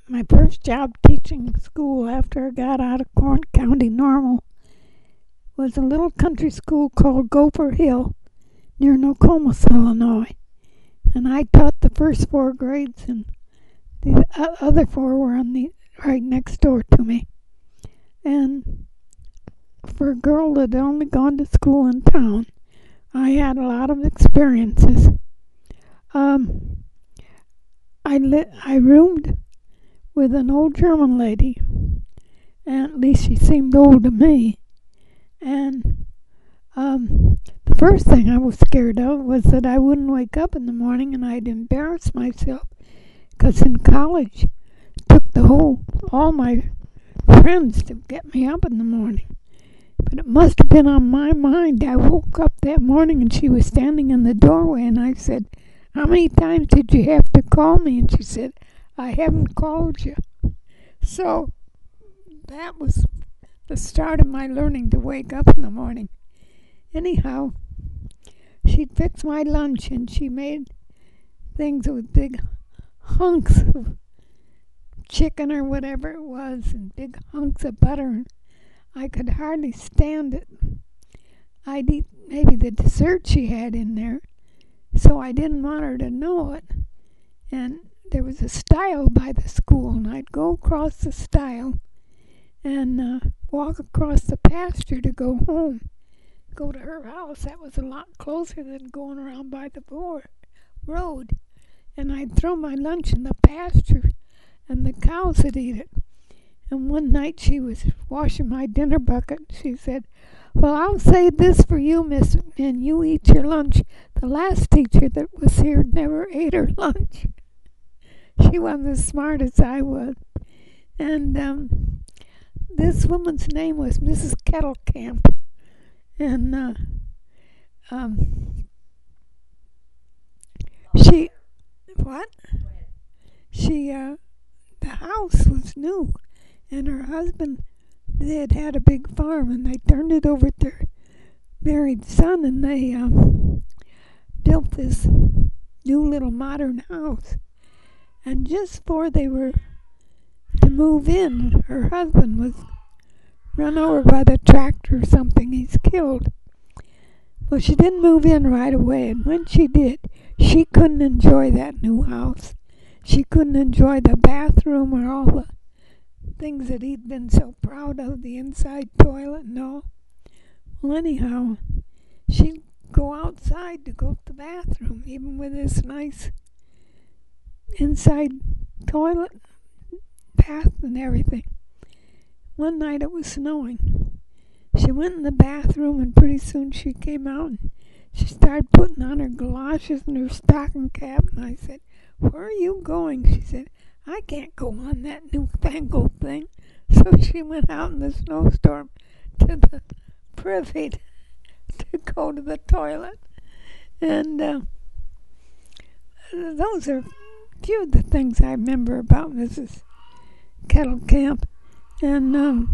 My first job teaching school after I got out of County Normal was a little country school called Gopher Hill near Nokomis, Illinois. And I taught the first four grades, and the other four were on the right next door to me. And for a girl that had only gone to school in town, I had a lot of experiences. I roomed with an old German lady, and at least she seemed old to me. And the first thing I was scared of was that I wouldn't wake up in the morning and I'd embarrass myself, because in college it took all my friends to get me up in the morning. But it must have been on my mind. I woke up that morning and she was standing in the doorway, and I said, "How many times did you have to call me?" And she said, "I haven't called you." So that was the start of my learning to wake up in the morning. Anyhow, she'd fix my lunch, and she made things with big hunks of chicken or whatever it was, and big hunks of butter. I could hardly stand it. I'd eat maybe the dessert she had in there, so I didn't want her to know it. And there was a stile by the school, and I'd go across the stile and walk across the pasture to go home, go to her house. That was a lot closer than going around by the road. And I'd throw my lunch in the pasture, and the cows would eat it. And one night she was washing my dinner bucket. She said, "Well, I'll say this for you, Miss, and you eat your lunch. The last teacher that was here never ate her lunch." She wasn't as smart as I was. And this woman's name was Mrs. Kettlecamp. And she, what? She, the house was new, and her husband, they had a big farm, and they turned it over to their married son, and they built this new little modern house. And just before they were to move in, her husband was run over by the tractor or something. He's killed. Well, she didn't move in right away, and when she did, she couldn't enjoy that new house. She couldn't enjoy the bathroom or all the things that he'd been so proud of, the inside toilet and all. Well, anyhow, she'd go outside to go to the bathroom, even with this nice inside toilet, bath and everything. One night it was snowing. She went in the bathroom, and pretty soon she came out and she started putting on her galoshes and her stocking cap. And I said, "Where are you going?" She said, "I can't go on that newfangled thing." So she went out in the snowstorm to the privy to go to the toilet. And those are a few of the things I remember about Mrs. Kettlecamp. And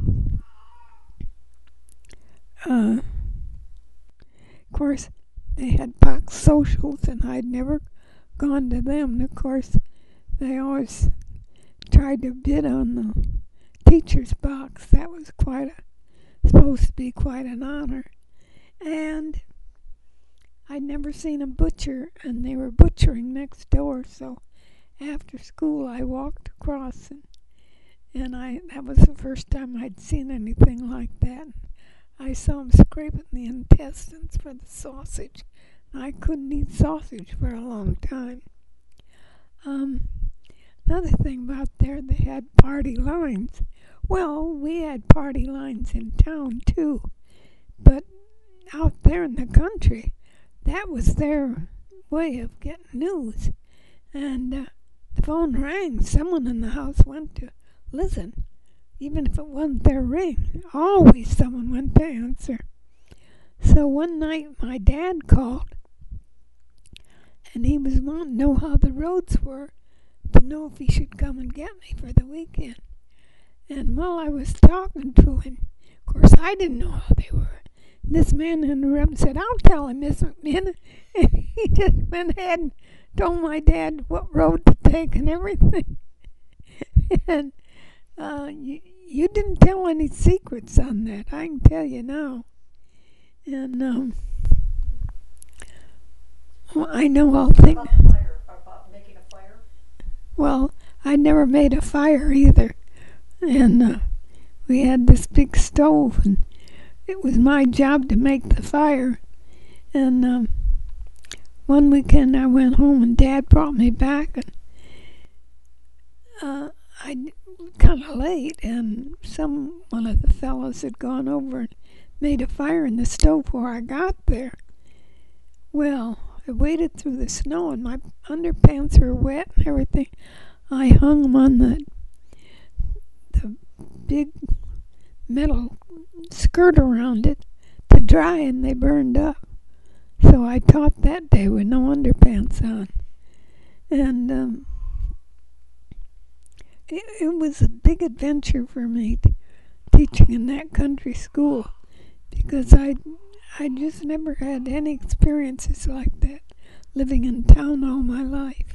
of course, they had box socials, and I'd never gone to them. And of course, they always tried to bid on the teacher's box. That was supposed to be quite an honor. And I'd never seen a butcher, and they were butchering next door. So after school, I walked across, and that was the first time I'd seen anything like that. I saw them scraping the intestines for the sausage. I couldn't eat sausage for a long time. Another thing about there, they had party lines. Well, we had party lines in town too, but out there in the country, that was their way of getting news. And the phone rang. Someone in the house went to listen. Even if it wasn't their ring, always someone went to answer. So one night my dad called, and he was wanting to know how the roads were, to know if he should come and get me for the weekend. And while I was talking to him, of course I didn't know how they were. And this man interrupted and said, "I'll tell him, Miss McMinn." And he just went ahead and told my dad what road to take and everything. And you didn't tell any secrets on that, I can tell you now. And well, I know all things. About the fire, about making a fire? Well, I never made a fire either. And we had this big stove, and it was my job to make the fire. And one weekend I went home and Dad brought me back, and I kind of late, and one of the fellows had gone over and made a fire in the stove before I got there. Well, I waded through the snow, and my underpants were wet and everything. I hung them on the big metal skirt around it to dry, and they burned up. So I taught that day with no underpants on. And it was a big adventure for me teaching in that country school, because I just never had any experiences like that living in town all my life.